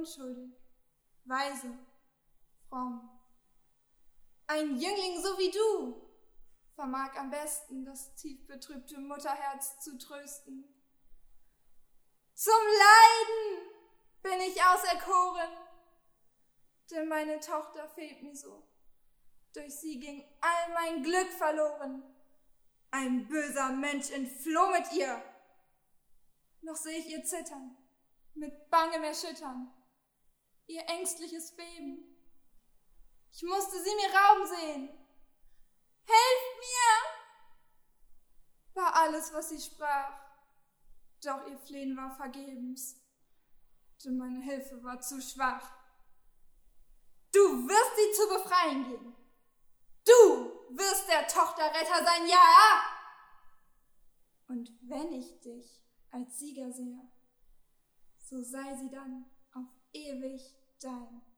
unschuldig, weise, fromm. Ein Jüngling so wie du vermag am besten das tief betrübte Mutterherz zu trösten. Zum Leiden bin ich auserkoren, denn meine Tochter fehlt mir so. Durch sie ging all mein Glück verloren. Ein böser Mensch entfloh mit ihr. Noch seh ich ihr zittern, mit bangem Erschüttern, ihr ängstliches Beben. Ich musste sie mir rauben sehen. Helft mir! War alles, was sie sprach, doch ihr Flehen war vergebens, denn meine Hilfe war zu schwach. Du wirst sie zu befreien gehen. Du wirst der Tochter Retter sein, ja! Und wenn ich dich als Sieger sehe, so sei sie dann auf ewig dein.